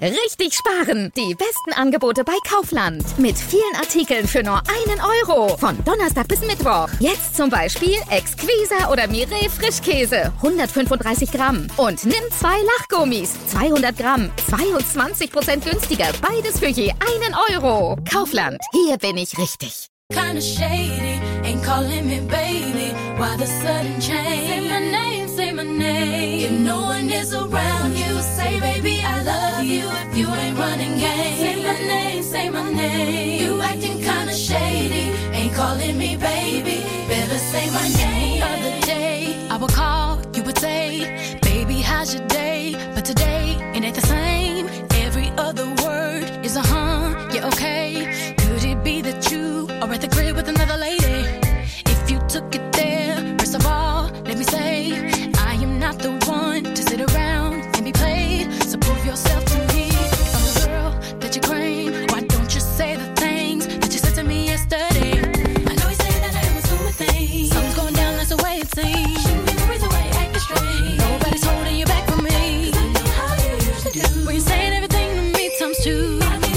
Richtig sparen! Die besten Angebote bei Kaufland. Mit vielen Artikeln für nur 1 Euro. Von Donnerstag bis Mittwoch. Jetzt zum Beispiel Exquisa oder Mireille Frischkäse. 135 Gramm. Und nimm 2 Lachgummis. 200 Gramm. 22% günstiger. Beides für je 1 Euro. Kaufland. Hier bin ich richtig. Kinda shady, ain't calling me baby. Why the sudden change? Say my name, say my name. If no one is around you, say baby I love you. If you ain't running game, say my name, say my name. You acting kinda shady, ain't calling me baby. Better say my name. The other day I would call, you would say, baby how's your day? But today it ain't the same. Every other word is a yeah, okay. Could it be that you are at the crib with another lady? If you took it there, first of all, let me say, I am not the one to sit around and be played. So prove yourself to me. If I'm the girl that you claim, why don't you say the things that you said to me yesterday? I know you say that I am assuming things. Something's going down, that's the way it seems. Shouldn't be the reason why you're acting strange. Nobody's holding you back from me. 'Cause I know how you usually do. When you're saying everything to me times 2.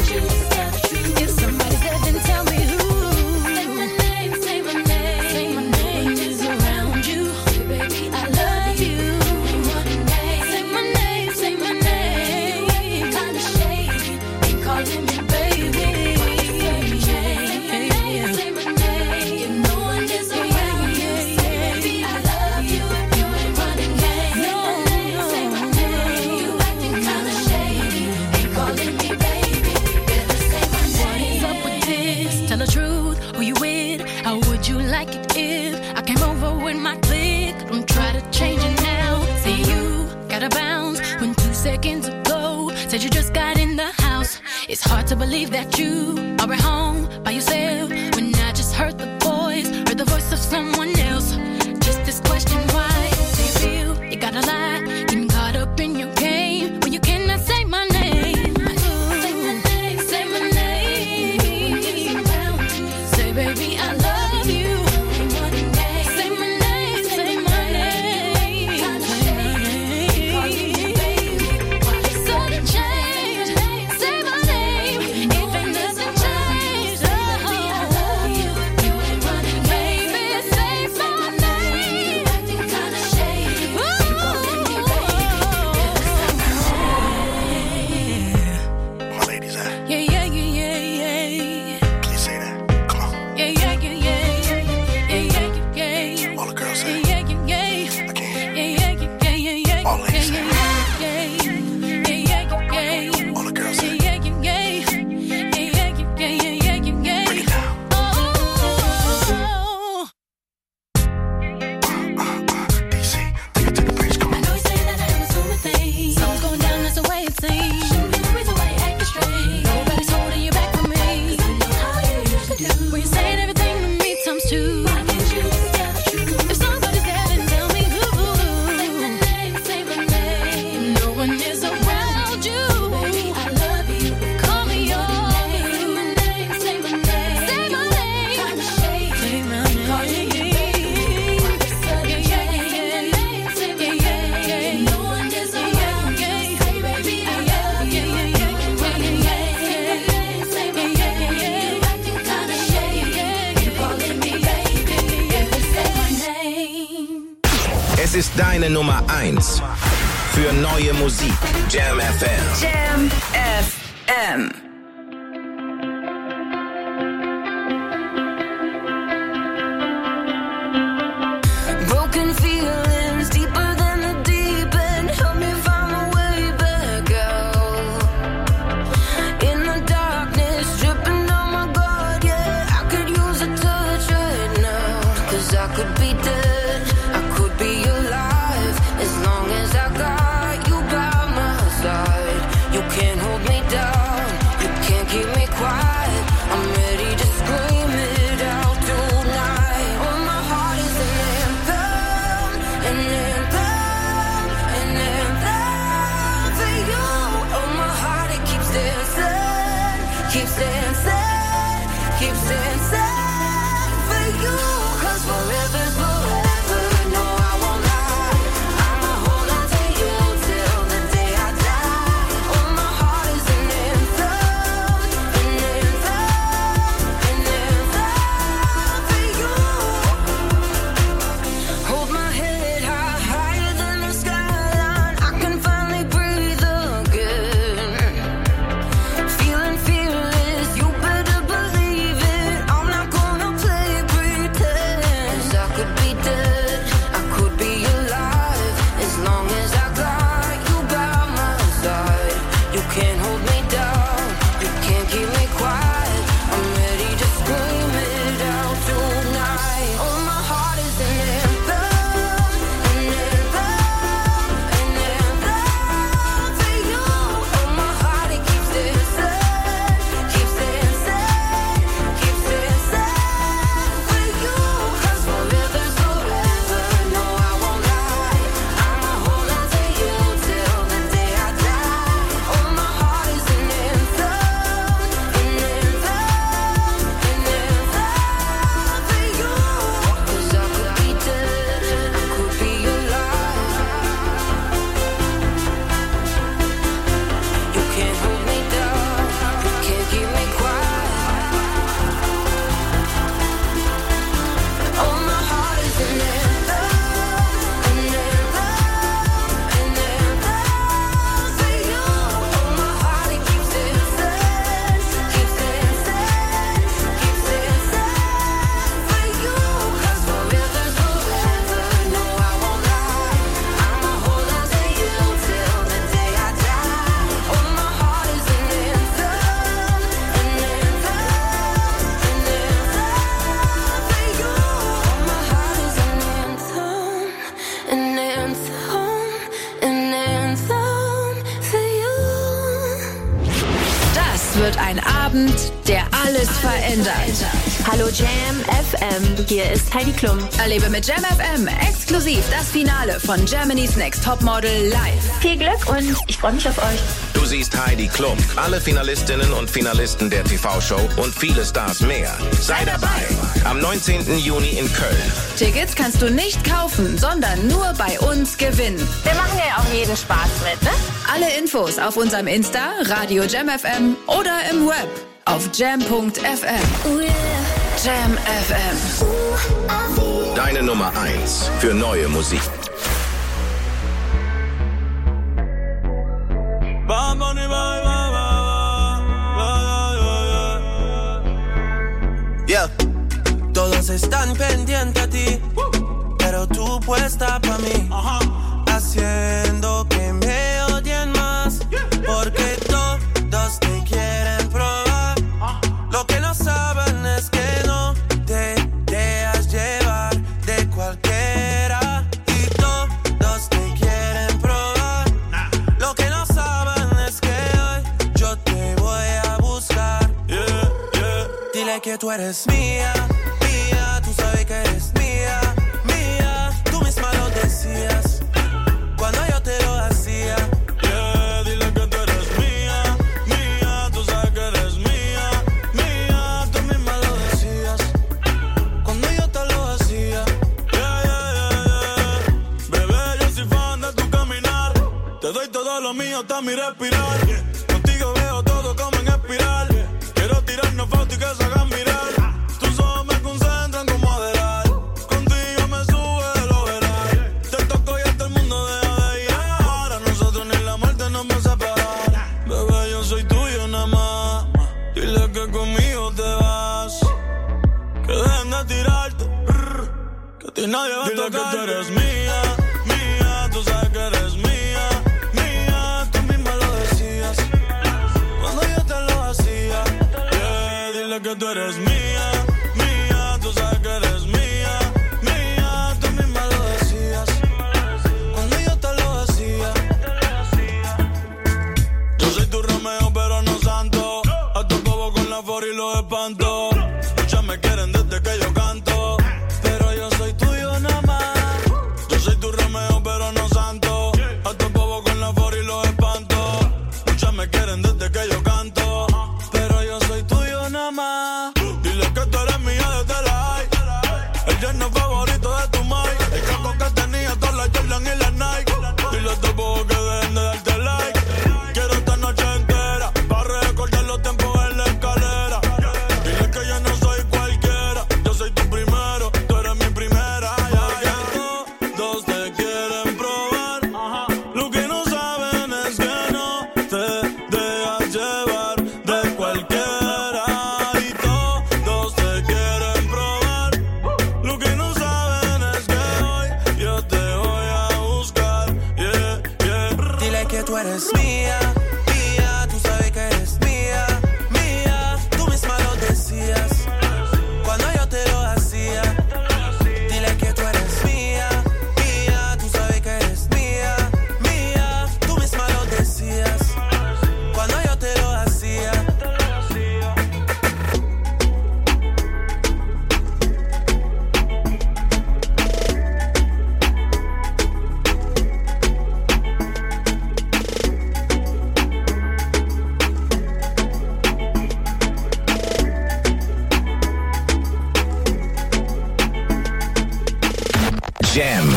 Said you just got in the house. It's hard to believe that you are at home by yourself. When I just heard the voice of someone else. Just this question, why do you feel you gotta lie? Getting caught up in your game when you cannot say my name. Say my name, say my name. Say baby I love you. Say my name, say my name. Sudden change, say my name. If ain't nothing changed, I love you. You ain't running, baby. Say my name. Acting kinda shady. My ladies at? Yeah, yeah, yeah, yeah, yeah. Please say that. Come on. Yeah, yeah, yeah, yeah, yeah, yeah, yeah, yeah. All the girls say. Yeah, yeah, yeah. I can't. Yeah, yeah, yeah, yeah, yeah. All ladies say. All the girls say. Break it down. DC, take it to the bridge. Come I on. know you say that I am assuming things. Something's going down, that's the way it seems. Shouldn't be the reason why you're acting strange. Nobody's holding you back from me. 'Cause I know how you usually do. When you're saying everything to me times 2. Why can't you just tell the truth? If somebody's there, then tell me who. Say my name, say my name. No one is around you. Baby, I love you. Call me yours. Say my name, say my name. Say my name. Kinda shady. Say my name. Call me baby. Sudden change. Say my name. No one is around you. Say baby, I love you. Running game. Say my name. Acting kinda shady. You calling me baby. Say my name. Es ist deine Nummer 1 für neue Musik. Jam FM. Jam FM. Broken feelings deeper than the deep end. Help me find my way back out. In the darkness, dripping on my guard, yeah. I could use a touch right now. 'Cause I could be dead, I could be alive. As long as I got you by my side. You can't hold me down, you can't keep me quiet. I'm ready to scream it out tonight. Oh, my heart is an anthem, an anthem, an anthem for you. Oh, my heart, it keeps dancing, keeps dancing, keeps dancing for you. 'Cause forever's forever, no, I won't lie. I'ma hold on to you till the day I die. Oh, my heart is can't hold me down, you can't keep me quiet. I'm ready to scream it out tonight. Oh, my heart is an anthem, an anthem, an anthem for you. Oh, my heart, it keeps dancing, keeps dancing, keeps dancing for you. 'Cause forever's forever, no, I won't lie. I'ma hold on to you till the day I die. Oh, my heart is an anthem, an anthem, an anthem for you. 'Cause I could be dead, I could be alive. You can't hold me down, you can't keep me quiet. Oh, my heart is an anthem, an anthem, an anthem for you. Oh, my heart, it keeps dancing, keeps dancing, keeps dancing for you. 'Cause forever's forever, no, I won't lie. I'ma hold on to you till the day I die. Oh, my heart is an anthem, an anthem, an anthem for you. Oh, my heart is an anthem, an anthem, an anthem for you. Das wird ein Abend, der alles verändert. Hallo Jam FM, hier ist Heidi Klum. Erlebe mit Jam FM exklusiv das Finale von Germany's Next Topmodel live. Viel Glück und ich freue mich auf euch. Du siehst Heidi Klum, alle Finalistinnen und Finalisten der TV-Show und viele Stars mehr. Sei dabei am 19. Juni in Köln. Tickets kannst du nicht kaufen, sondern nur bei uns gewinnen. Wir machen ja auch jeden Spaß mit, ne? Alle Infos auf unserem Insta, Radio Jam FM oder im Web auf jam.fm. Oh yeah. Jam FM. Deine Nummer 1 für neue Musik. Yeah. Todos están pendientes a ti, pero tú puesta pa' mí, haciendo que me odien más, porque todos te quieren probar. Lo que no saben es que no te dejas llevar de cualquiera, y todos te quieren probar. Lo que no saben es que hoy yo te voy a buscar. Dile que tú eres mía, mía, tú sabes que eres mía, mía, tú misma lo decías cuando yo te lo hacía. Dile que tú eres mía, mía, tú sabes que eres mía, mía, tú misma lo decías cuando yo te lo hacía. Bebé, yo soy fan de tu caminar, te doy todo lo mío hasta mi respirar. Contigo veo todo como en espiral. Quiero tirarnos fotos y que se hagan mirar. Tus ojos me concentran como Adderall. Contigo me sube de lo veral. Te toco y hasta el mundo deja de llegar. A nosotros ni la muerte nos va a separar. Bebé, yo soy tuyo nada más. Dile que conmigo te vas. Que dejen de tirarte. Que a ti nadie va a tocar. Dile que tú eres mía, mía. Tú sabes que eres mía, mía. Tú misma lo decías cuando yo te lo hacía. Dile que tú eres mía, mía, tú sabes que eres mía, mía, tú misma lo decías cuando yo te lo hacía. Yo soy tu Romeo pero no santo, a tu bobo con la for y los espanto. Muchas me quieren desde que yo canto, pero yo soy tuyo nada más. Yo soy tu Romeo pero no santo, a tu bobo con la for y los espanto. Muchas me quieren desde que yo canto, pero yo soy tuyo nada más. Dile que tú eres mía desde la high, el yerno favorito de tu mai. El caco que tenía todas las Jordan y las Nike. Dile a tu bobo que dejen de darte like. Quiero esta noche entera para recordar los tiempos en la escalera. Dile que yo no soy cualquiera, yo soy tu primero, tú eres mi primera. Todos te quieren probar, lo que no saben es que no te dejas llevar.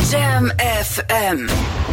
Jam FM.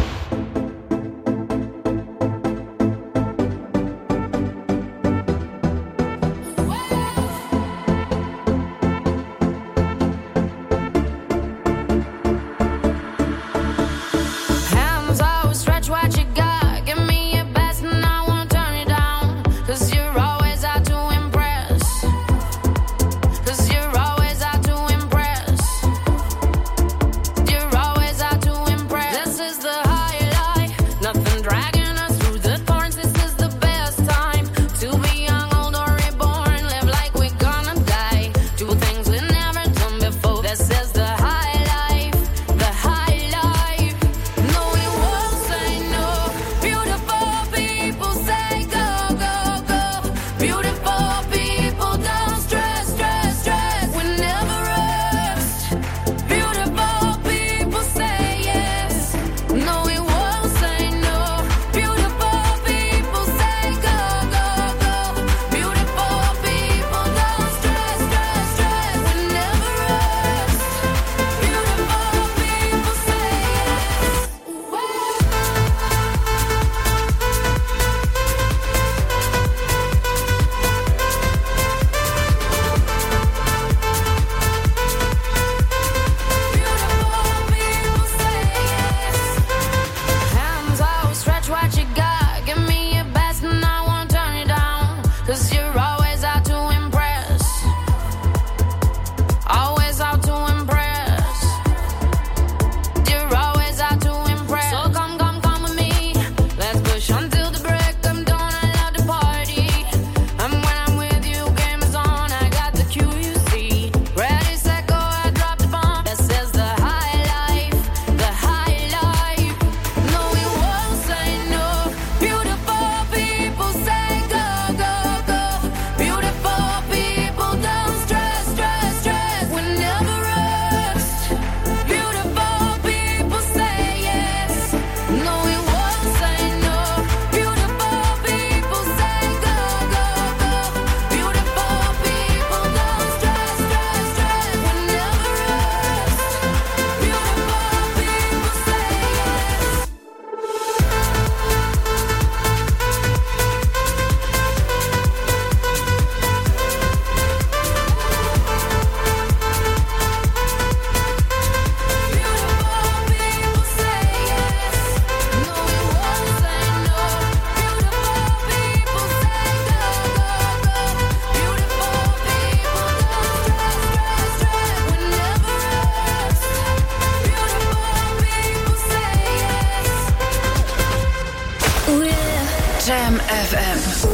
Jam FM.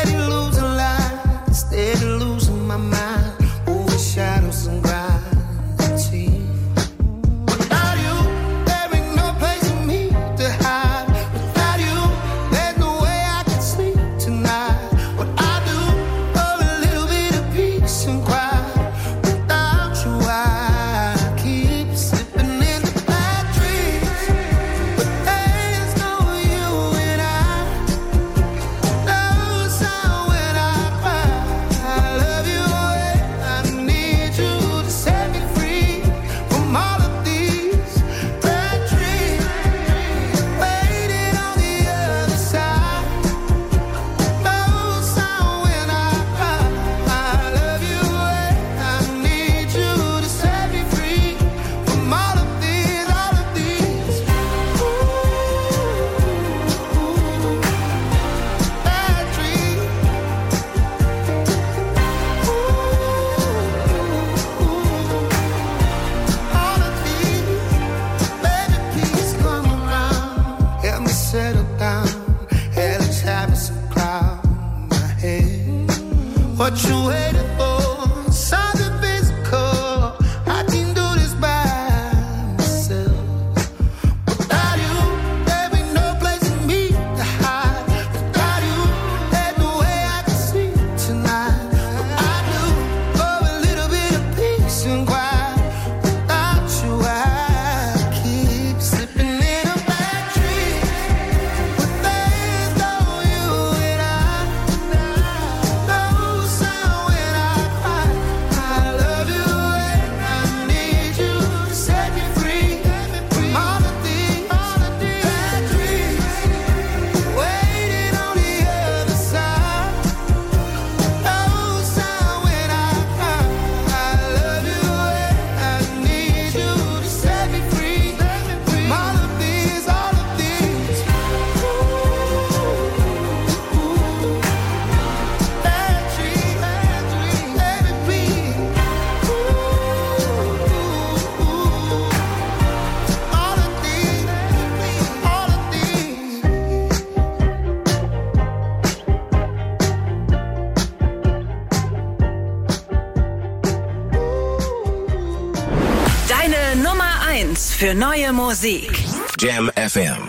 Steady losing my mind, overshadows and grind. uns für neue Musik. Jam FM.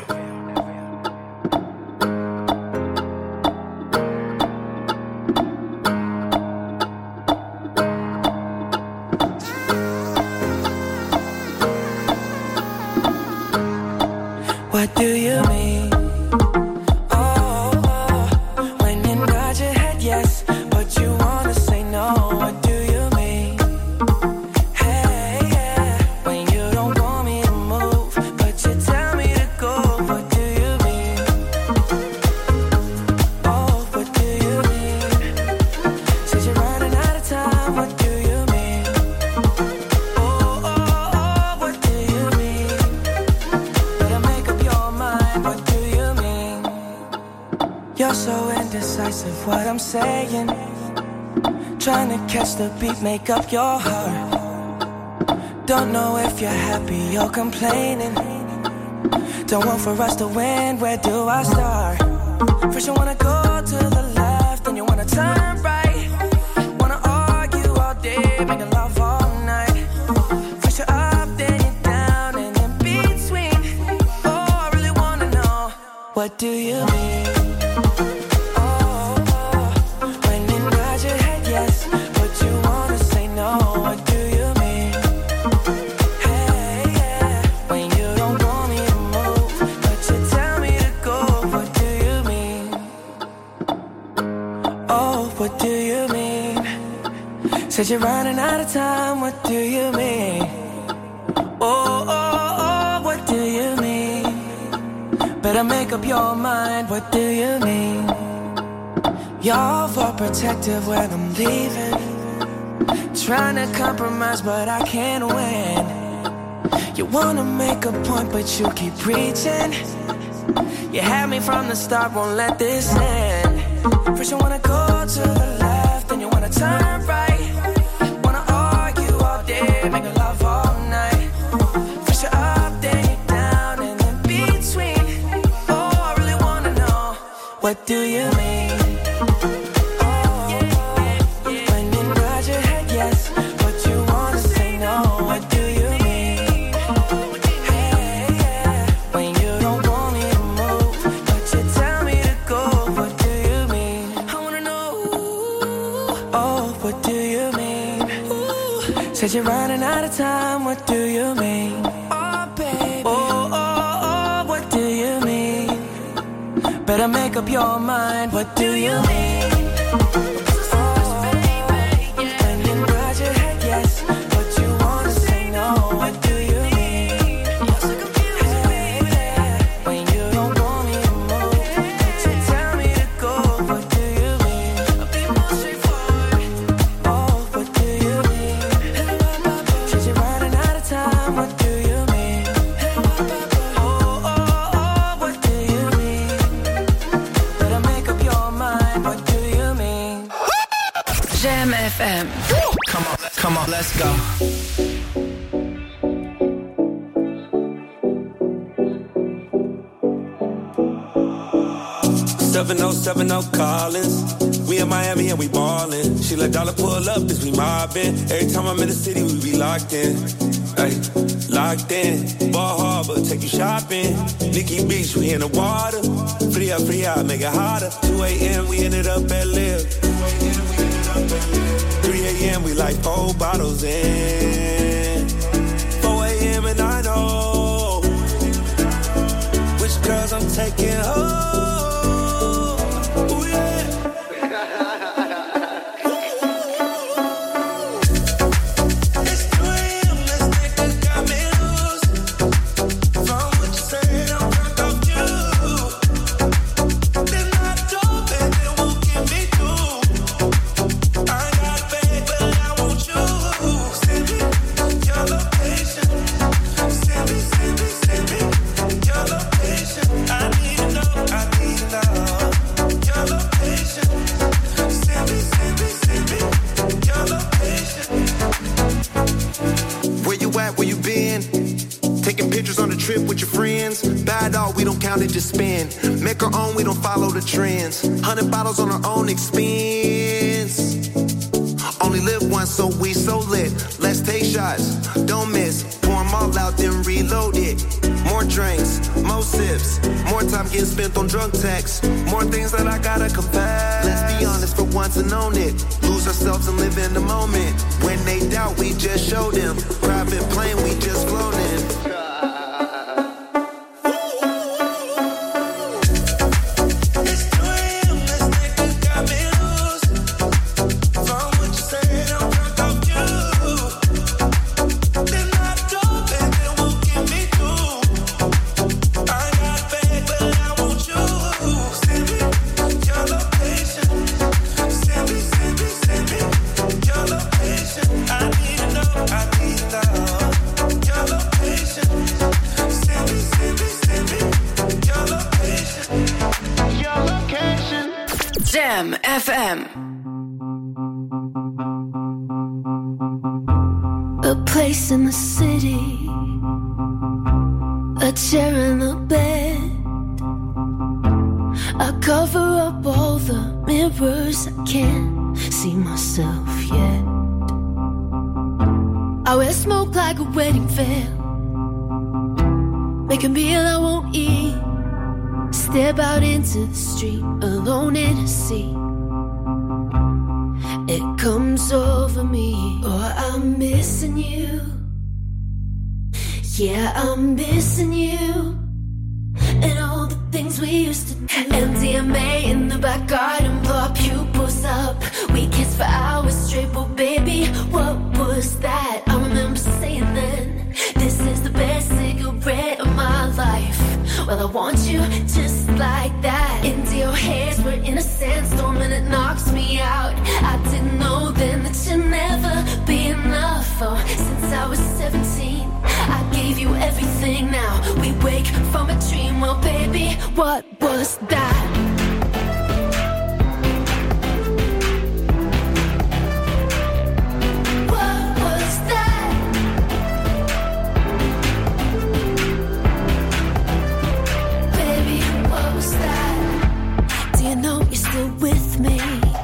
What do you mean? Oh, when you nod your head yes, but you wanna say no. What do you mean? Hey, yeah, when you don't want me to move, but you tell me to go. What do you mean? Oh, what do you mean? Said you're running out of time. What do you mean? Oh, what do you mean? Better make up your mind. What do you mean? You're so indecisive. What I'm saying. Trying to catch the beat, make up your heart. Don't know if you're happy or complaining. Don't want for us to win, where do I start? First you wanna go to the left, then you wanna turn right. Wanna argue all day, making love all night. First you're up, then you're down, and in between. Oh, I really wanna know, what do you mean? When you nod your head yes, but you wanna say no. What do you mean? Hey, yeah, when you don't want me to move, but you tell me to go. What do you mean? Oh, what do you mean? Said you're running out of time. What do you mean? Oh, what do you mean? Better make up your mind. What do you mean? You're overprotective when I'm leaving. Trying to compromise, but I can't win. You wanna make a point, but you keep preaching. You had me from the start, won't let this end. First you wanna go to the left, then you wanna turn right. Wanna argue all day, make love all night. First you're up, then you're down, and in between. Oh, I really wanna know, what do you mean? When you nod your head yes, but you wanna say no. What do you mean? Hey, yeah, when you don't want me to move, but you tell me to go. What do you mean? I wanna know. Oh, what do you mean? Said you're running out of time. What do you mean? Oh, baby. Oh, what do you mean? Better make up your mind. What do you mean? When you nod your head yes, but you wanna say no. What do you mean? Hey, yeah, when you don't want me to move, but you tell me to go. What do you mean? I'll be more straightforward. Oh, what do you mean? Said you're running out of time. What do you mean? Oh, what do you mean? Better make up your mind. What do you mean? Jam FM. Come on, let's go. 7070 Collins. We in Miami and we ballin'. She let dollar pull up as we mobbin'. Every time I'm in the city, we be locked in. Ay, locked in. Ball Harbor, take you shopping. Nikki Beach, we in the water. Free out, make it hotter. 2 a.m. we ended up at Live. 3 a.m. we like 4 bottles in. 4 a.m. and I know which girls I'm taking home. Ooh, yeah. It's 2 a.m. This nigga got me loose. From what you said, I'm drunk off you. Then I don't bet it won't get me through. I got bad, but I want you. Send me your location. Send me your location. I need to know your location. Send me your location. Where you at, where you been? Taking pictures on the trip with your friends. Bad dog, we don't count it, just spend. Make our own, we don't follow the trends. 100 bottles on our own expense. Only live once, so we so lit. Let's take shots, don't miss. Pour 'em them all out, then reload it. More drinks, more sips, more time getting spent on drunk texts. More things that I gotta confess. Let's be honest for once and own it. Lose ourselves and live in the moment. When they doubt, we just show them. Private plane, we just flown in. Jam FM. A place in the city, a chair in the bed. I cover up all the mirrors, I can't see myself yet. I wear smoke like a wedding veil, make a meal I won't eat. Step out into the street, alone in a sea. It comes over me, oh, I'm missing you. Yeah, I'm missing you. And all the things we used to do. MDMA in the back garden, blow our pupils up. We kissed for hours straight, but baby, what was that? I remember saying then, this is the best cigarette of my life. Well, I want you just like that. Into your hairs, we're in a sandstorm and it knocks me out. I didn't know then that you'd never be enough. Oh, since I was 17, I gave you everything. Now we wake from a dream. Well, baby, what was that? With me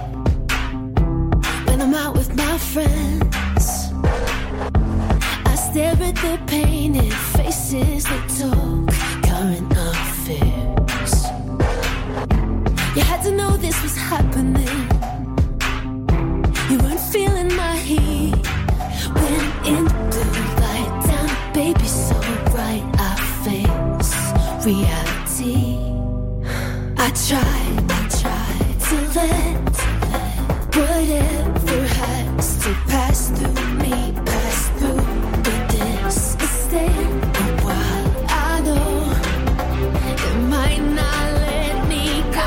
when I'm out with my friends, I stare at their painted faces. They talk current affairs. You had to know this was happening. You weren't feeling my heat when in the blue light down, baby, so bright I face reality. I tried to let whatever has to pass through me, pass through. But this is staying a while. I know it might not let me go.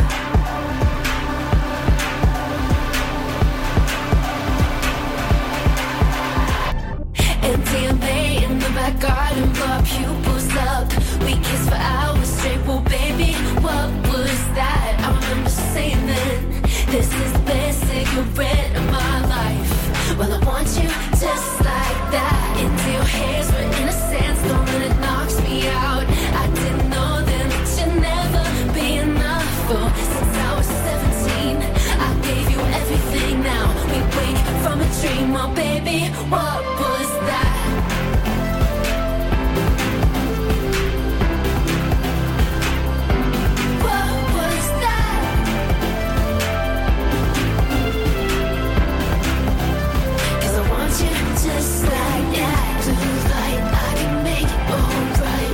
MDMA in the back garden, blow our pupils up. We kiss for hours straight. Well, baby, what was that? I remember saying then, this is the best cigarette of my life. Well, I want you just like that. Into your hairs, we're in a sandstorm and it knocks me out. I didn't know then that you'd never be enough. Oh, since I was 17, I gave you everything. Now we wake from a dream. Oh, baby, what was that? Just like that, blue light, I can make it alright.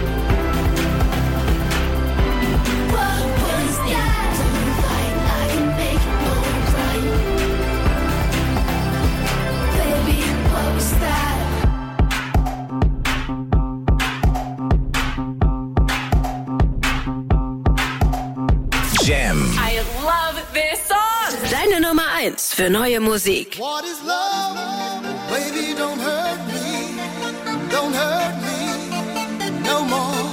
What was that? Blue light, I can make it alright. Baby, what was that? Jam. I love this song. Deine Nummer 1 für neue Musik. What is love? Baby, don't hurt me. Don't hurt me no more.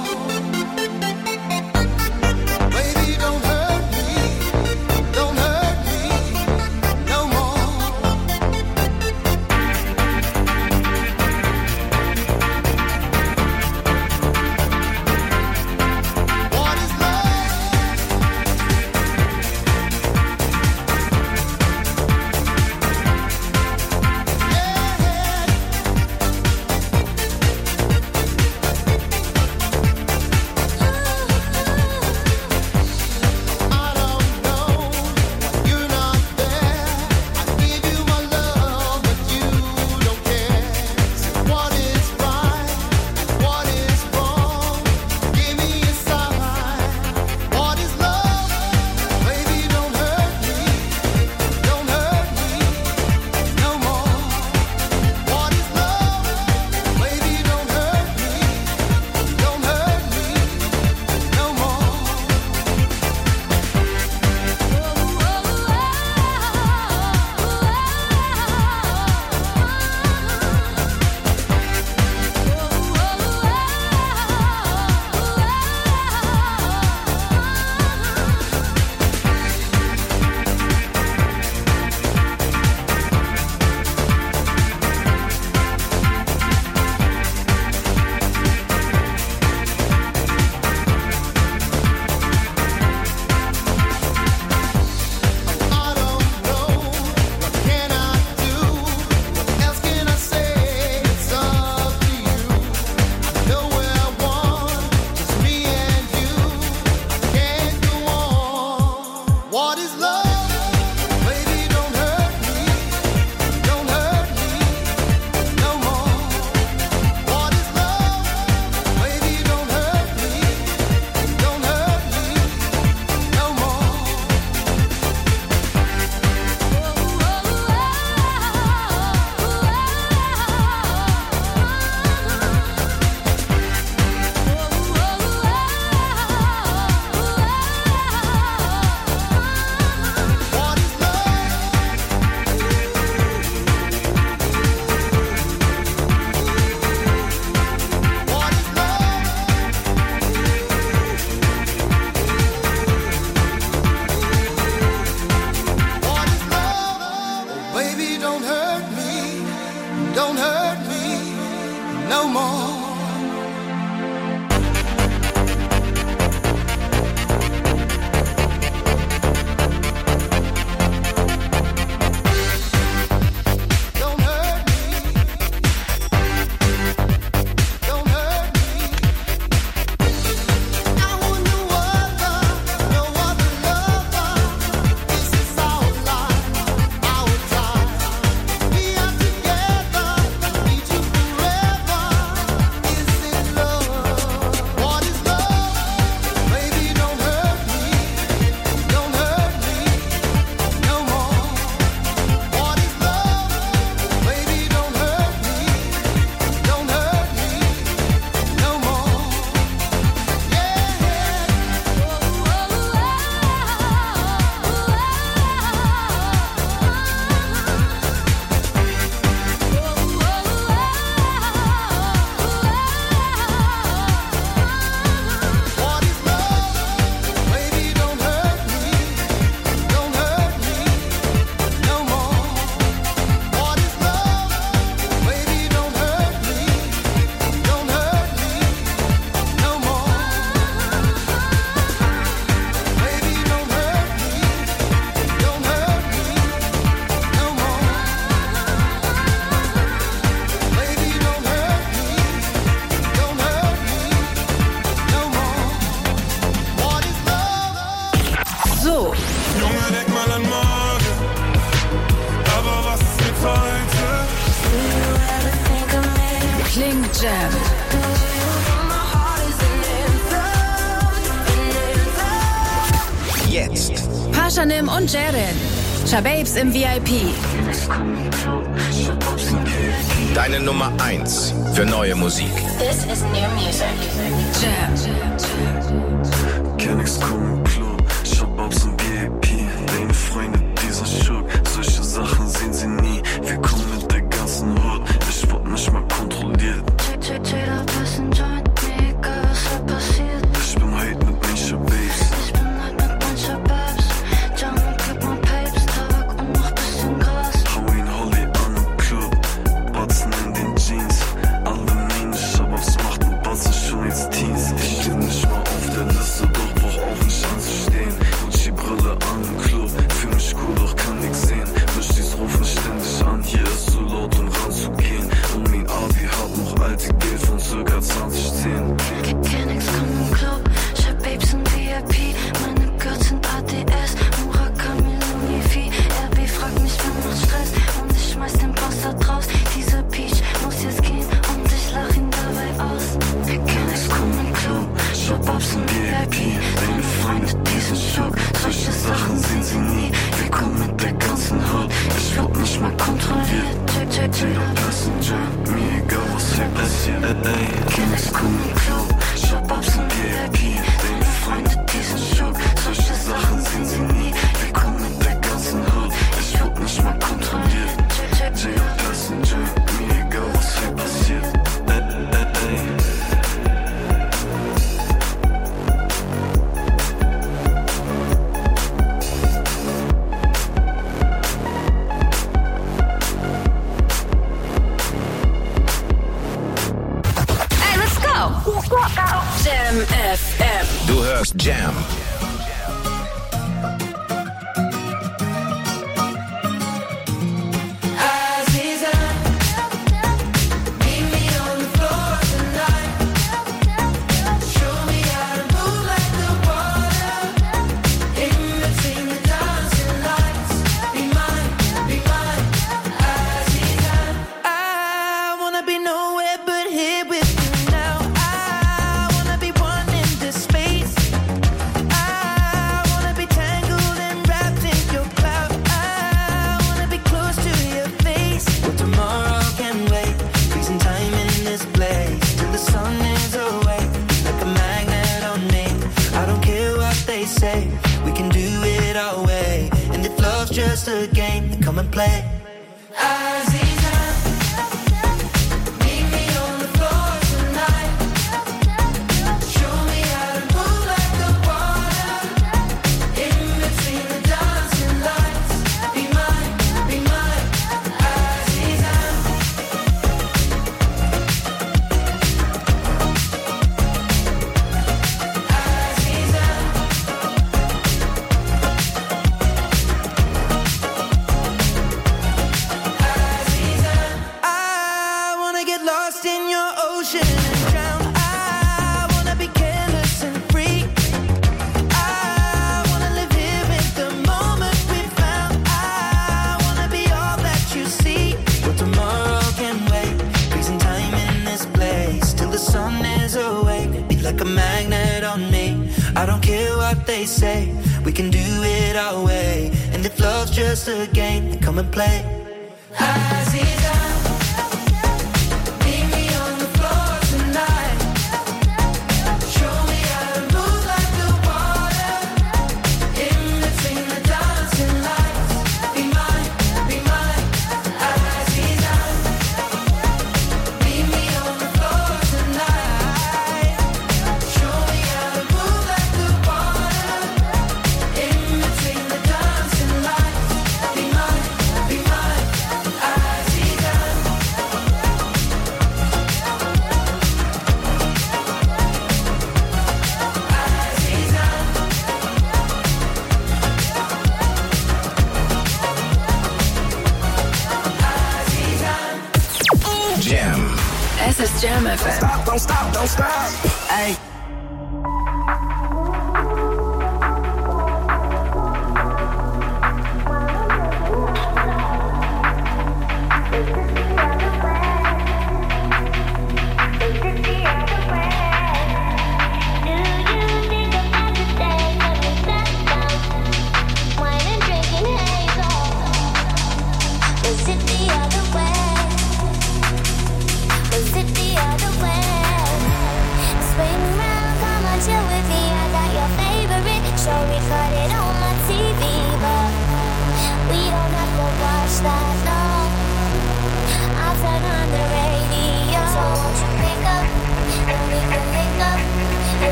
Baby, don't hurt me. Don't hurt me no more. What is love? no more. Pashanim und Jaren. Shababes im VIP. Deine Nummer 1 für neue Musik. This is new music. Jam. Kenn nix kommen im Club, Shababes im VIP. Deine Freunde, dieser Schurk, solche Sachen sehen sie nie. Wir kommen mit der ganzen Hut, ich wurde nicht mal kontrolliert. Ich bin heute mit meinen Shababes. Ich steh nicht mal auf der Liste, doch brauch auch nicht anzustehen. Und die Brille an im Club, fühl mich cool, doch kann nix sehen. Mischtis rufen ständig an, hier ist zu laut, um ranzugehen. Und mein Abi hat noch alte Geld von circa 2010. Kenn nix, komm im Club, Shababes im VIP. Meine Girls sind ADS, Murakami, Lunifi. RB fragt mich, wer macht Stress, und ich schmeiß den Boss da draus. Dieser Peach muss jetzt gehen, und ich lach ihn dabei aus. Kenn nix, komm im Club, Shababes im VIP. Deine Freunde, diesen Schock, solche Sachen sehen sie nie. Wir kommen mit der ganzen Hut, ich werd nicht mal kontrolliert. Jeder Passenger, mir egal was hier passiert. Kenn nix, komm im Club, Shababes im VIP. Deine Freunde, diesen Schock, solche Sachen sehen sie nie. Wir kommen mit der ganzen Hut, ich werd nicht mal kontrolliert. Jeder Passenger, mir egal was hier passiert. Jam FM. Du hörst Jam. Just a game, then come and play. ocean and drown. I wanna be careless and free. I wanna live here in the moment we found. I wanna be all that you see. But tomorrow can wait. Freezing time in this place till the sun is awake. Be like a magnet on me. I don't care what they say. We can do it our way. And if love's just a game, then come and play. Aziza, meet me on the floor tonight. Show me how to move like the water. In between the dancing lights. Be mine, Aziza. Meet me on the floor tonight. Show me how to move like the water. In between the dancing lights. Be mine, Aziza. Jam. Es ist Jam FM. Don't stop. Ay.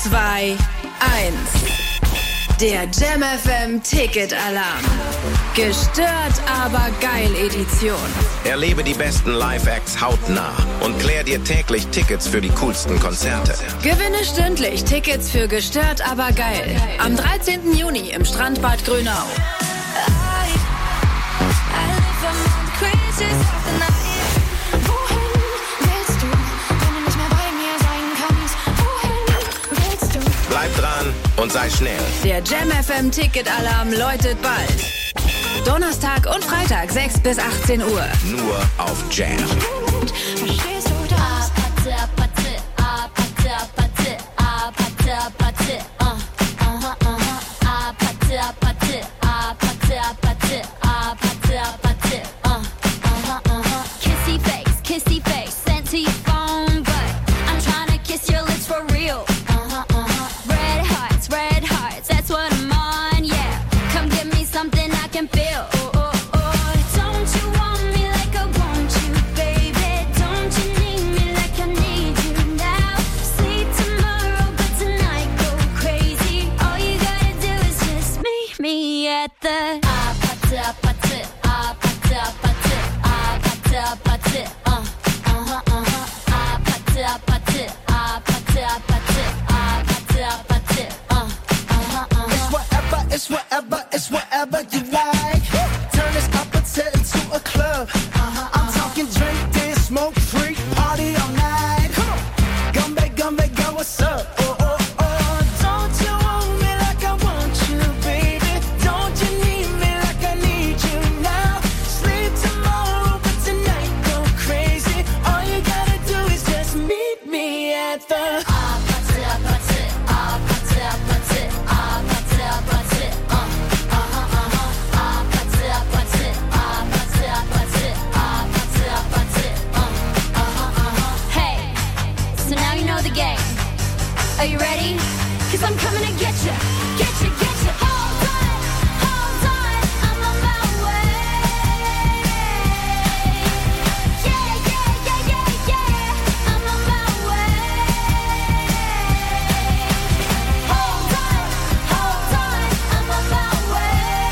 2, 1. Der Jam FM Ticket-Alarm. Gestört, aber geil Edition. Erlebe die besten Live-Acts hautnah und klär dir täglich Tickets für die coolsten Konzerte. Gewinne stündlich Tickets für Gestört, aber geil. Am 13. Juni im Strandbad Grünau. Bleib dran und sei schnell. Der Jam FM Ticket-Alarm läutet bald. Donnerstag und Freitag 6 bis 18 Uhr. Nur auf Jam. Kissy face, sent to your phone, but I'm trying to kiss your lips for real. Red hearts, that's what I'm on, yeah. Come give me something I can feel. Don't you want me like I want you, baby? Don't you need me like I need you now? Sleep tomorrow, but tonight go crazy. All you gotta do is just meet me at the It's whatever you like. Turn this opposite into a club. I'm talking drink, dance, smoke, freak, party all night. Gumbe, girl, what's up? Don't you want me like I want you, baby? Don't you need me like I need you now? Sleep tomorrow, but tonight go crazy. All you gotta do is just meet me at the Are you ready? 'Cause I'm coming to get you. Hold on, I'm on my way. Yeah, I'm on my way. Hold on, I'm on my way.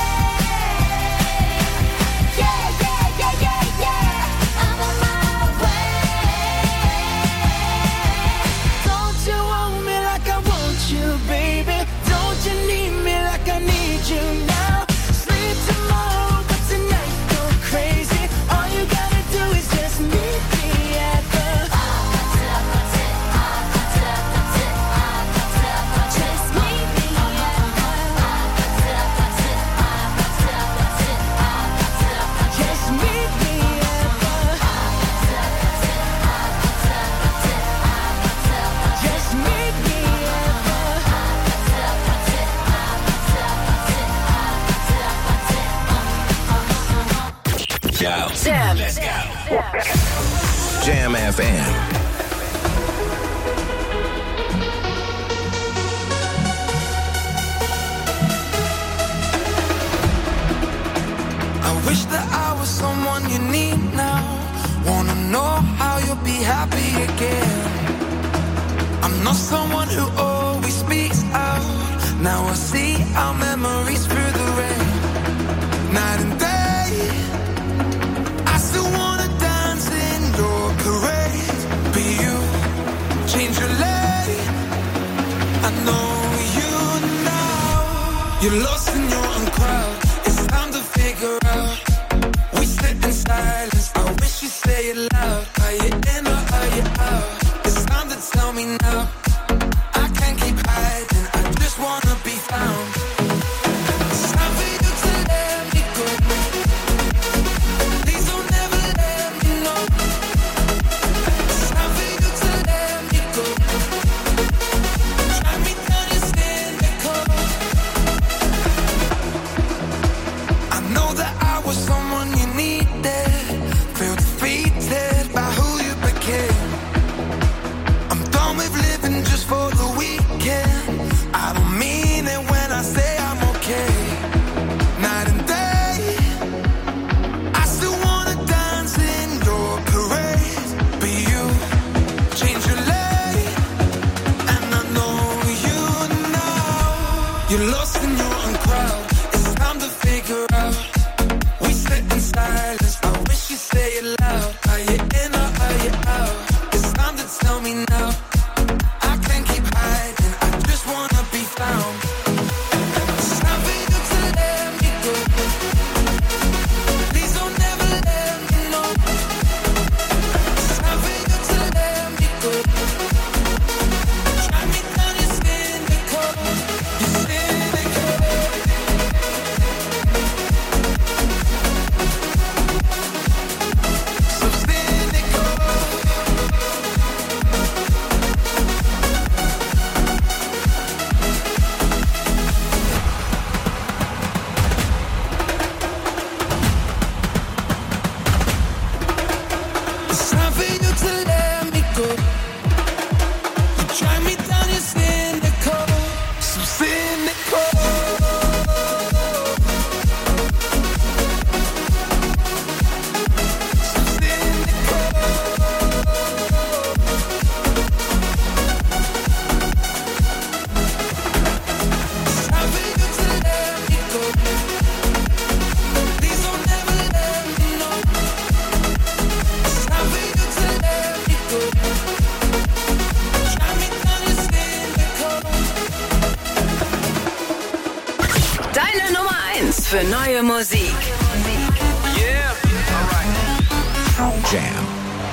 Yeah, I'm on my way. Don't you want me like I want you, baby? Don't you need me like I need you now? Sleep tomorrow, but tonight go crazy. All you gotta do is just meet me at the just meet me at just meet me at just meet me Jam. Let's go. Jam FM. I wish that I was someone you need now. Wanna know how you'll be happy again. I'm not someone who always speaks out. Now I see our memories through the rain. Night and day, I still wanna dance in your parade. Be you, change your lane. I know you now. You're lost in your own crowd. It's time to figure out. We sit in silence. I wish you'd say it loud. Are you in or are you out? It's time to tell me now. I can't keep hiding. I just wanna be found. It's time for you to let me go. Please don't ever let me know. It's time for you to let me go. Try me down, you're standing cold. für neue Musik. Yeah, alright. Jam.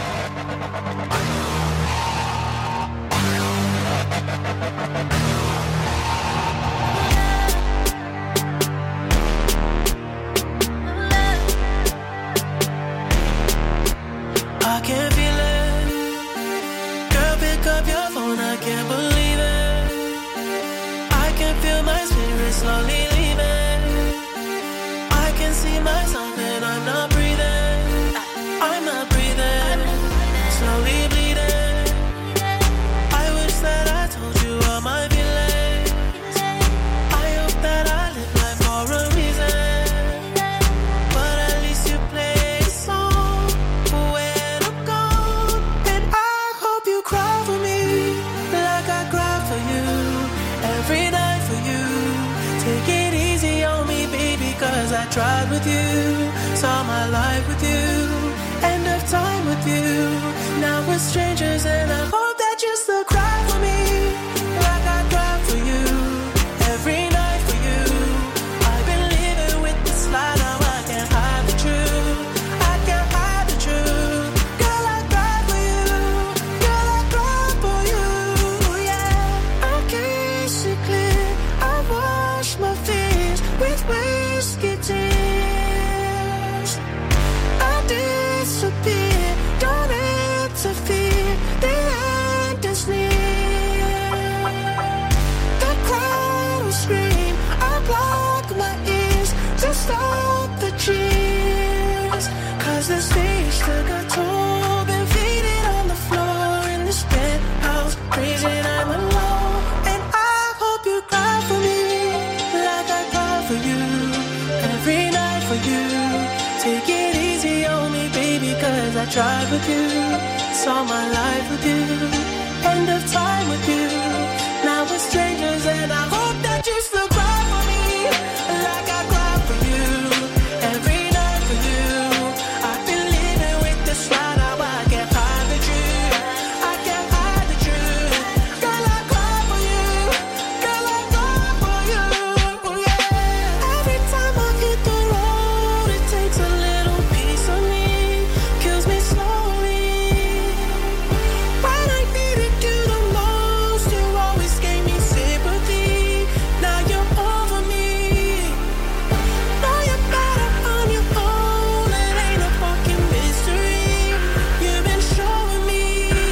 I can feel it. Girl, pick up your phone, I can't believe it. I can feel my spirit slowly leaving. I can see myself and I'm not breathing. I'm not breathing. Slowly bleeding. I wish that I told you all my feelings. I hope that I live life for a reason. But at least you play a song when I'm gone. And I hope you cry for me like I cry for you. Every night for you. Take it easy on me, baby, cause I tried with you. Saw my life with you. End of time with you. Now we're strangers and I hope that you still cry for me like I cry for you. Every night for you. I've been living with this lie, now I can't hide the truth. I can't hide the truth. Girl, I cry for you. Girl, I cry for you. Yeah, I can't see clear. I wash my fears with whiskey tears. I disappear, don't interfere. The end is near. The crowd will scream. I block my ears to stop the cheers. Cause the stage took a toll. Been faded on the floor in this penthouse. Crazy, I'm alone. And I hope you cry for me like I cry for you. Every night for you. Take it easy on me, baby, cause I tried with you. Saw my life with you. End of time with you. Now we're strangers and I hope that you still cry for me like I cry for you. Every night for you. I've been living with this lie, now I can't hide the truth. I can't hide the truth. Girl, I cry for you. Girl, I cry for you. Yeah. Every time I hit the road, it takes a little piece of me. Kills me slowly. When I needed you the most, you always gave me sympathy. Now you're over me. Now you're better on your own. It ain't a fucking mystery. You've been showing me.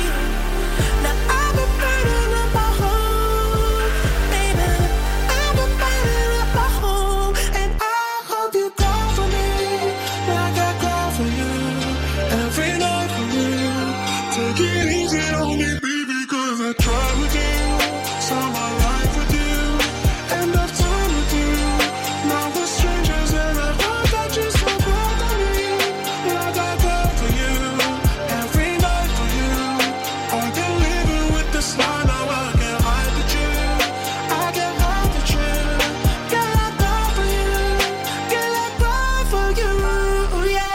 Now I've been burning up my home, baby. I've been burning up my home, and I hope you cry for me like I cry for you. Every night for you. Take it easy on me, baby, cause I tried with you. Saw my life with you. End of time with you. Now we're strangers and I hope that you still cry for me like I cry for you. Every night for you. I've been living with this lie, now I can't hide the truth. I can't hide the truth. Girl, I cry for you. Girl, I cry for you. Yeah.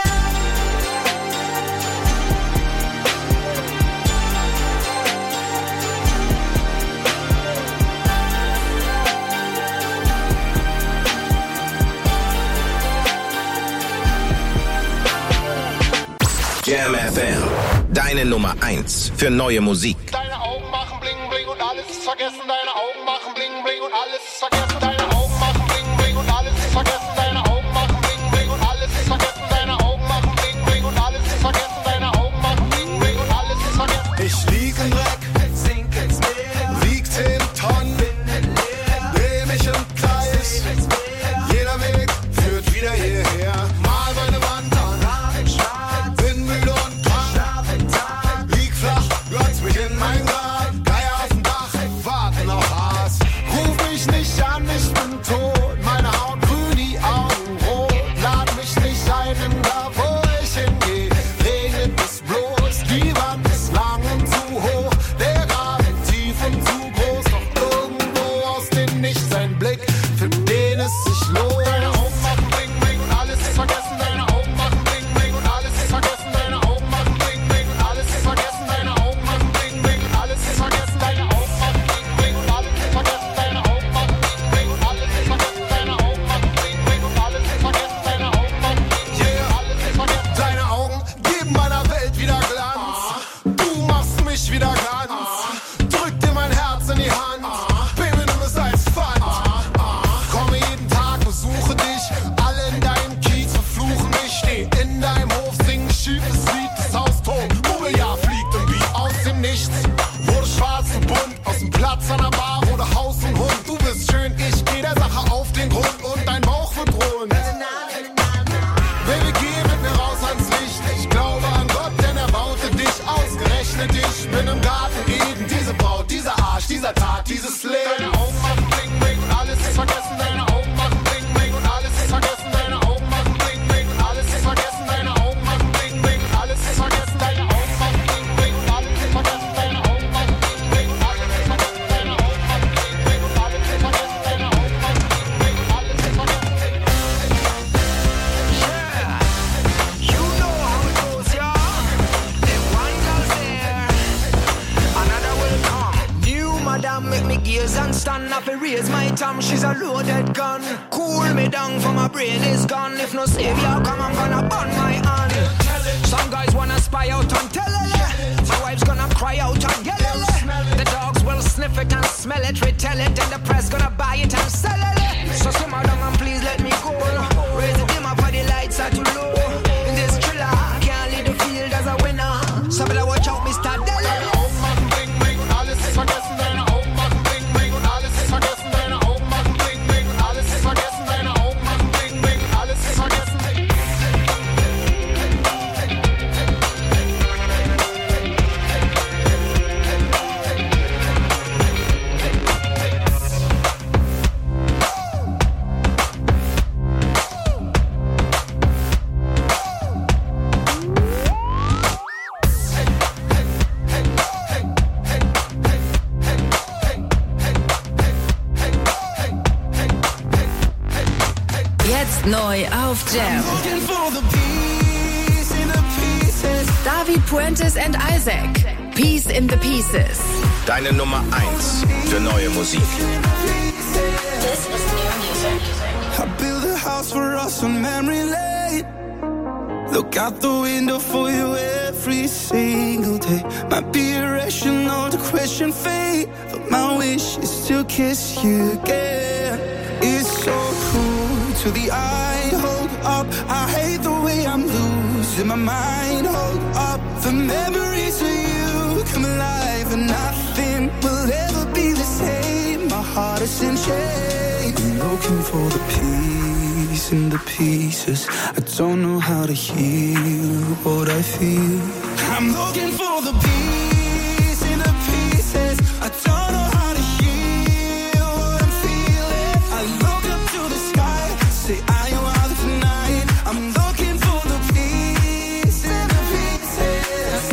Jam FM. Deine Nummer 1 für neue Musik. Deine Augen machen bling bling und alles ist vergessen. Deine Augen machen bling bling und alles ist vergessen. Deine Augen machen bling bling und alles ist vergessen. Deine Augen machen bling bling und alles ist vergessen. Deine Augen machen bling bling und alles ist vergessen. Deine Augen machen bling bling und alles ist vergessen. Ich lieg im Dreck, sink ins Meer, wieg 10 Tonnen, dreh mich im Kreis, jeder Weg führt wieder hierher. Mal meine Wand an, bin müde und krank, lieg flach, glotz mich in mein Grab, Geier auf dem Dach, warten auf Aas. Ruf mich nicht an, ich ohne dich bin im Garten Eden. Diese Braut, dieser Arsch, dieser Tat, dieses Leben. Deine Augen machen bling bling und alles ist vergessen. Deine Augen machen bling bling und alles ist vergessen. Deine Augen machen bling bling und alles ist vergessen. Deine Augen machen bling bling und alles ist vergessen. Deine Augen machen bling bling und alles ist vergessen. Deine Augen machen bling bling und alles ist vergessen. Deine Augen machen bling bling und alles ist vergessen. Deine Augen machen bling bling und alles ist vergessen. You know how it goes, y'all. If one girl's there, another will come. New madam make me gaze and stand up and raise my tongue. She's a loaded gun. Cool me down for my brain is gone. If no savior come, I'm gonna burn my hand. Some guys wanna spy out on telele. My wife's gonna cry out on yelele. The dogs will sniff it and smell it, retell it, and the press gonna buy it and sell it. So simmer down and please let me go. Raise the dim up for the lights are too low. In this thriller, I can't lead the field as a winner. So better watch out, Mr. Dele. Deine Augen machen bling bling und alles ist vergessen. Deine Augen machen bling bling und alles ist vergessen. Deine Augen machen bling bling und alles ist vergessen. Deine Augen machen bling bling und alles ist vergessen. Jetzt neu auf Jam. David Puentes and Isaac. Peace in the Pieces. Deine Nummer 1 für neue Musik. I build a house for us on memory lane. Look out the window for you every single day. Might be irrational to question fate, but my wish is to kiss you again. It's so cool to the eye. Hold up, I hate the way I'm losing my mind. Hold up, the memories of you come alive, and nothing will ever be the same. My heart is in chains. I'm looking for the peace in the pieces. I don't know how to heal what I feel. I'm looking for the peace in the pieces. I don't know how to heal what I'm feeling. I look up to the sky, say I am out tonight. I'm looking for the peace in the pieces.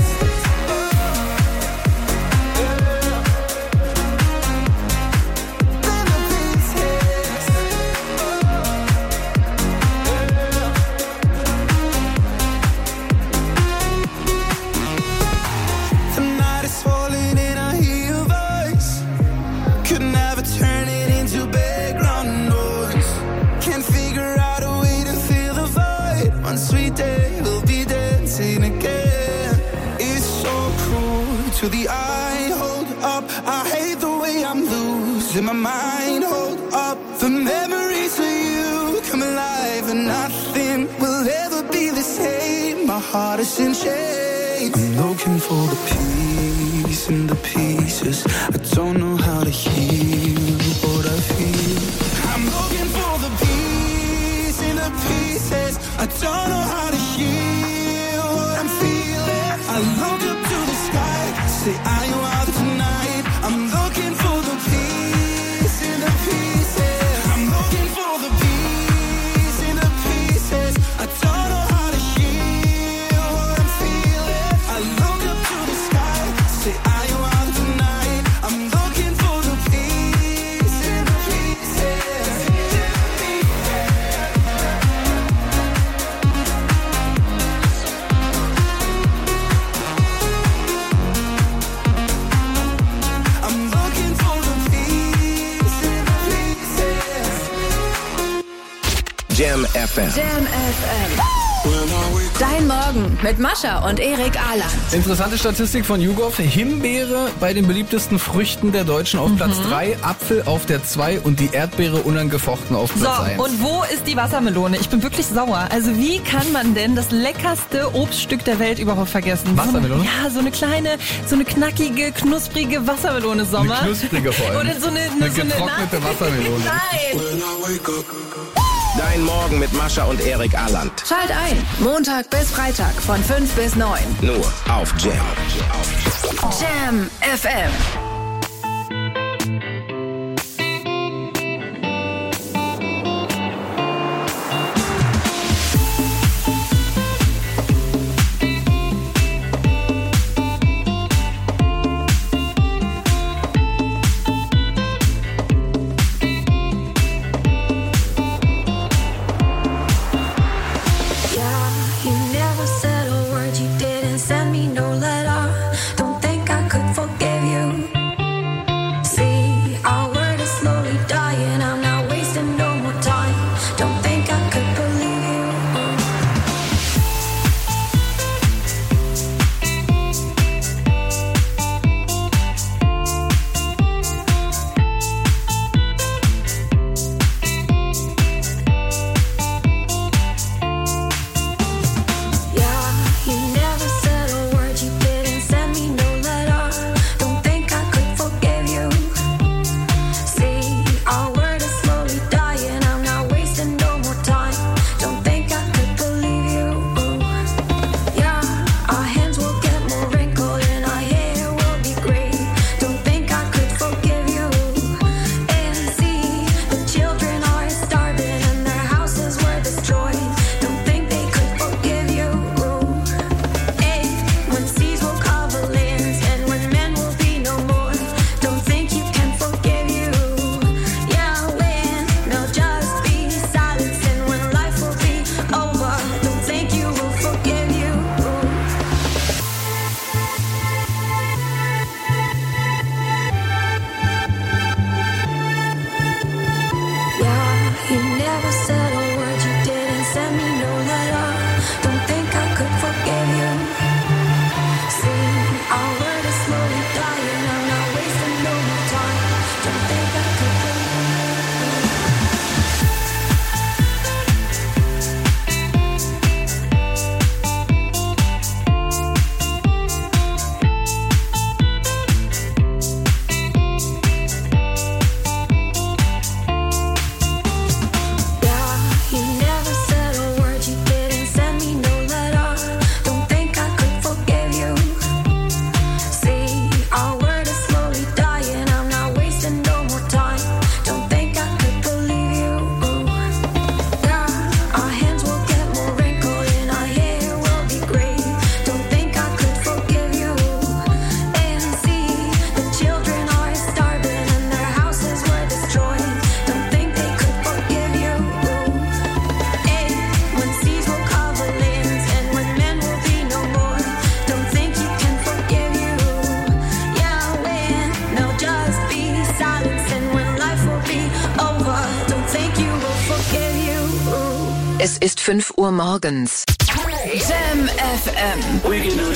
The night is falling and I hear your voice. Could never turn it into background noise. Can't figure out a way to fill the void. One sweet day we'll be dancing again. It's so cool to the eye. Hold up, I hate the way I'm losing my mind. Hold up, the memories of you come alive, and nothing will ever be the same. My heart is in chains. I'm looking for the peace in the pieces. I don't know how to heal what I feel. I'm looking for the peace in the pieces. I don't know how to heal what I'm feeling. I look up to the sky, say I am out tonight. I'm looking for the peace in the pieces. I'm looking for the peace in the pieces. I don't know how to heal what I'm feeling. I look up to the sky, say I am out tonight. I'm looking for the peace in the pieces. I'm looking for the peace in the pieces. Jam FM. Jam FM. Dein Morgen mit Mascha und Erik Ahland. Interessante Statistik von YouGov. Himbeere bei den beliebtesten Früchten der Deutschen auf Platz 3, Apfel auf der 2 und die Erdbeere unangefochten auf Platz 1. So, und wo ist die Wassermelone? Ich bin wirklich sauer. Also wie kann man denn das leckerste Obststück der Welt überhaupt vergessen? Wassermelone? So eine kleine, so eine knackige, knusprige Wassermelone, Sommer. Eine knusprige vor allem. Oder so eine getrocknete Wassermelone. Nein! Dein Morgen mit Mascha und Erik Ahland. Schalt ein. Montag bis Freitag von 5 bis 9. Nur auf Jam. Jam FM. Es ist 5 Uhr morgens. Jam FM.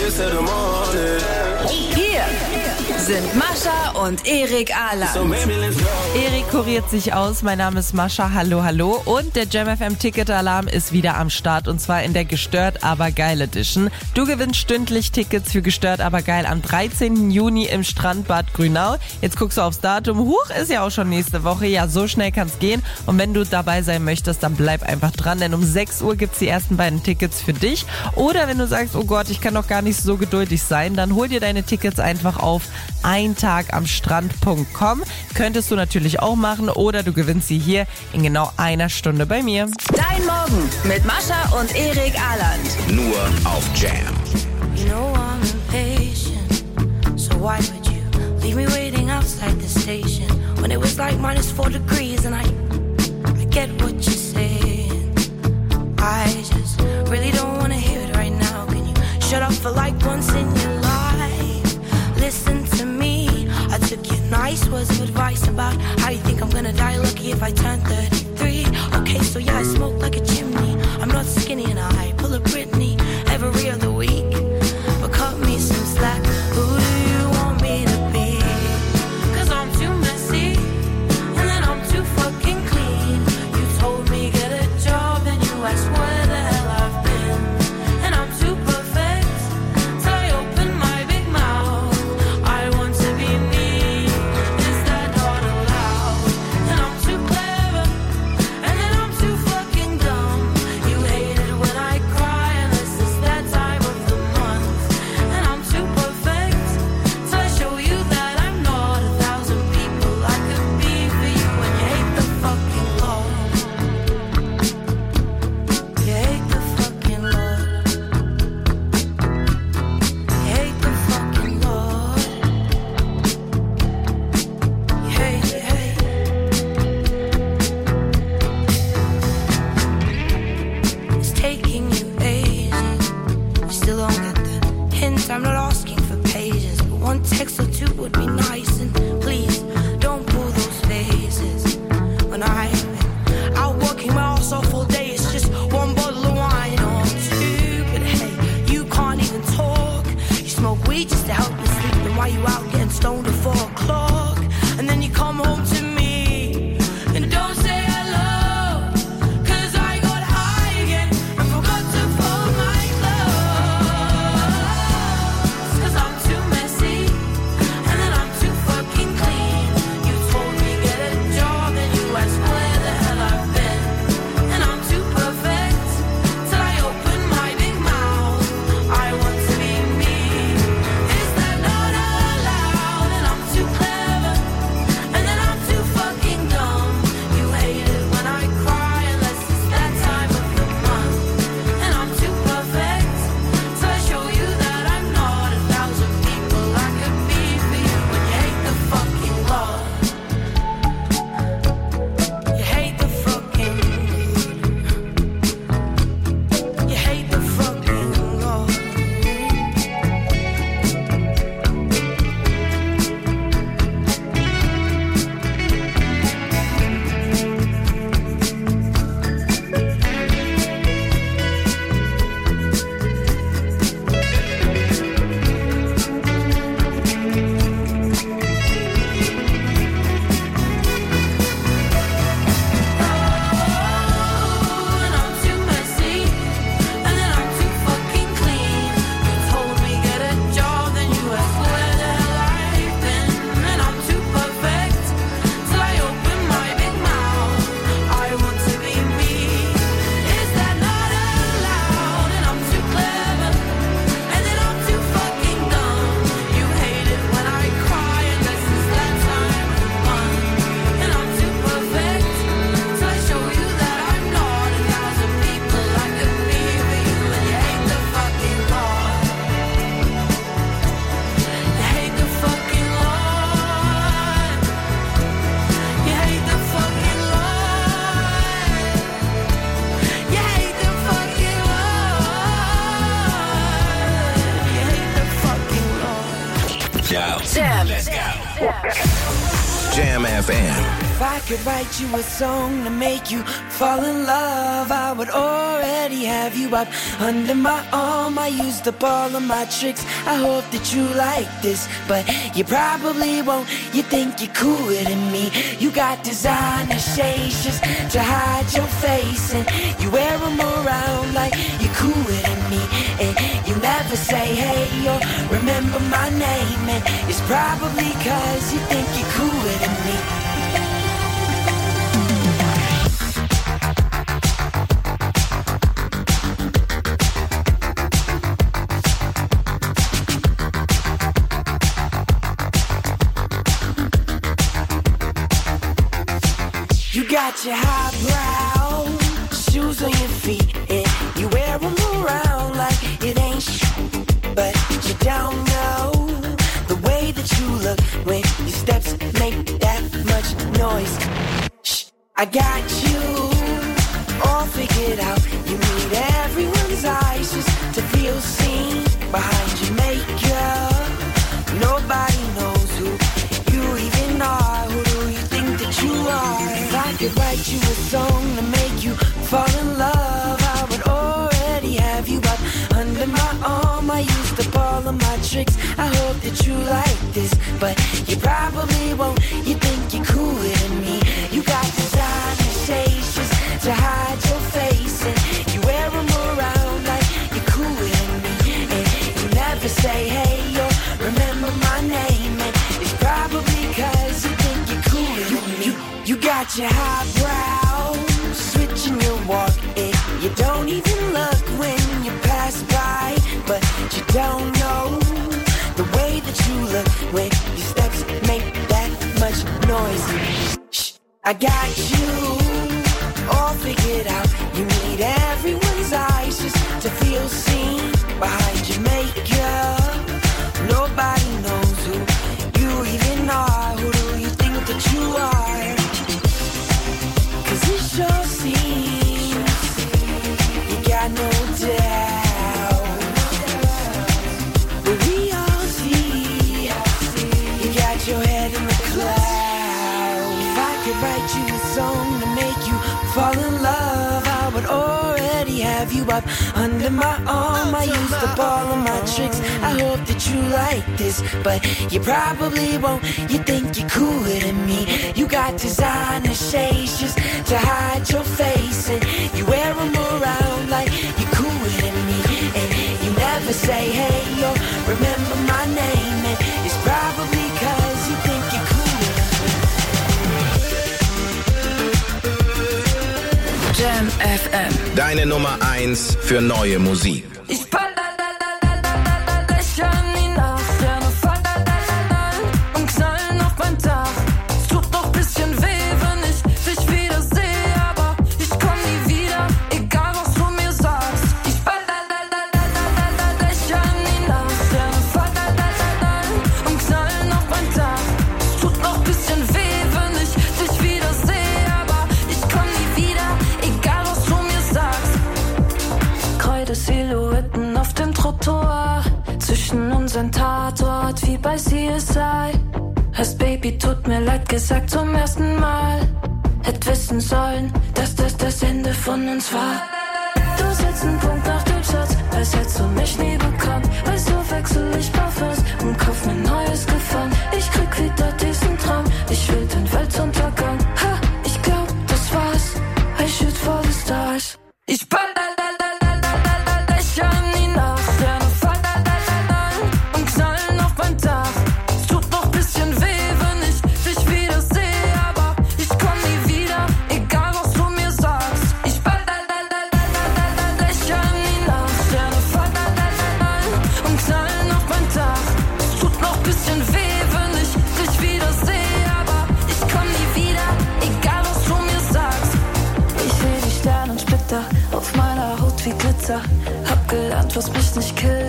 Hier sind Mascha und Erik Aland. Erik kuriert sich aus. Mein Name ist Mascha. Hallo, hallo. Und der Jam FM Ticket-Alarm ist wieder am Start. Und zwar in der Gestört aber geil Edition. Du gewinnst stündlich Tickets für Gestört aber geil am 13. Juni im Strandbad Grünau. Jetzt guckst du aufs Datum. Huch, ist ja auch schon nächste Woche. Ja, so schnell kann's gehen. Und wenn du dabei sein möchtest, dann bleib einfach dran. Denn um 6 Uhr gibt's die ersten beiden Tickets für dich. Oder wenn du sagst, oh Gott, ich kann doch gar nicht so geduldig sein, dann hol dir deine Tickets einfach auf eintagam-strand.com. Könntest du natürlich auch machen oder du gewinnst sie hier in genau einer Stunde bei mir. Dein Morgen mit Mascha und Erik Aland. Nur auf Jam. You know I'm impatient, so why would you leave me waiting outside the station when it was like -4 degrees and I get what you're saying. I just really don't wanna hear it right now. Can you shut up for like once in your life? Listen to me. I took your nice words of advice about how you think I'm gonna die lucky if I turn 33. Okay, so yeah, I smoke like a chimney. I'm not skinny and I pull a Britney every other week. But cut me some slack. Who do you want me to be? 'Cause I'm too messy and then I'm too fucking clean. You told me get a job and you asked where the hell I've been. And I'm too perfect till I open my big mouth. I want to be me. Is that not allowed? And I'm too clever one text or two would be nice. And please, don't pull those faces. When I'll work my ass off all day, it's just one bottle of wine or two. But hey, you can't even talk. You smoke weed just to help you sleep. And while you out getting stoned at 4 o'clock, and then you come home to me and don't say hello, 'cause I got high again and forgot to fold my clothes. 'Cause I'm too messy and then I'm too fucking clean. You told me get a job and you asked where the hell I've been. And I'm too perfect till I open my big mouth. I want to be me. Is that not allowed? And I'm too clever and then I'm too fucking dumb. You hate it when I cry unless it's that time of the month. And I'm too perfect till I show you that I'm not 1,000 people I could be for you. When you hate the fucking law, you hate the fucking, you hate the fucking law. And I'm too messy and then I'm too fucking clean. You told me get a job, then you asked where the hell I've been. And I'm too perfect till I open my big mouth. I want to be me. Is that not allowed? And I'm too clever and then I'm too fucking dumb. You hate it when I cry unless it's that time of the month. And I'm too perfect till I show you that I'm not 1,000 people I could be for you. And you hate the fucking law. You hate the fucking law. You hate the fucking law. You hate the fucking law. You hate the fucking law. Yo. Jam. Let's go. Jam FM. If I could write you a song to make you fall in love, I would already have you up under my arm. I used up all of my tricks. I hope that you like this, but you probably won't. You think you're cooler than me. You got designer shades just to hide your face, and you wear them around like you're cooler than me. And you never say hey or remember my name, and it's probably 'cause you think you're cooler than me. You got your highbrow shoes on your feet, and you wear them around like it ain't but you don't know the way that you look when your steps make that much noise. Shh, I got you all figured out. You need everyone's eyes just to feel seen behind your makeup. Nobody knows who you even are. Who do you think that you are? If I could write you a song to make you fall in love, I would already have you up under my arm. I used up all of my tricks. I hope that you like this, but you probably won't. You think you're cooler than me. You got designer shades just to hide your face, and you wear them around like you're cooler than me. And you never say hey or remember my name, and it's probably 'cause you think you're cooler than me. You got your highbrow switching your walk, and you don't even look when you pass by, but you don't know the way that you look when your steps make that much noise. Shh, I got you all figured out. You need everyone's eyes just to feel seen behind your makeup. Nobody knows who you even are. Who do you think that you are? 'Cause it sure seems you got no doubt. But we all see song to make you fall in love, I would already have you up under my arm. I used up all of my tricks, I hope that you like this, but you probably won't. You think you're cooler than me. You got designer shades just to hide your face, and you wear them around like you're cooler than me. And you never say hey or remember my name, and it's probably cause you think you're cooler. Jam FM. Deine Nummer 1 für neue Musik. Ich lächle ihn nach, Sterne fallen und knallen auf mein Dach. Es tut noch bisschen weh, wenn ich dich wieder sehe, aber ich komm nie wieder, egal was du mir sagst. Ich lächle ihn nach, Sterne fallen und knallen auf mein Dach. Es tut noch bisschen weh, wenn ich dich wieder sehe, aber ich komm nie wieder, egal was du mir sagst. Kreide Silhouetten auf dem Trottoir, zwischen unseren Tatort wie bei CSI. Hast Baby, tut mir leid gesagt zum ersten Mal. Hätt wissen sollen, dass das Ende von uns war. Du setzt einen Punkt nach dem Schatz, als hättest du mich nie bekommen. Weißt du, wechsel ich Parfums und kauf mir neues Gefallen. Ich krieg wieder diesen Traum, ich will den Weltuntergang. Ha, ich glaub, das war's, I shoot for the stars. Ich lächle ihn nach, Sterne fallen und knallen auf mein Dach. Es tut noch bisschen weh, wenn ich dich wieder sehe, aber ich komm nie wieder, egal was du mir sagst. Ich lächle ihn nach, Sterne fallen und knallen auf mein Dach. Es tut noch bisschen weh, wenn ich dich wieder sehe, aber ich komm nie wieder, egal was du mir sagst. Ich seh die Sternensplitter auf meiner Haut wie Glitzer. Hab gelernt, was mich nicht killt,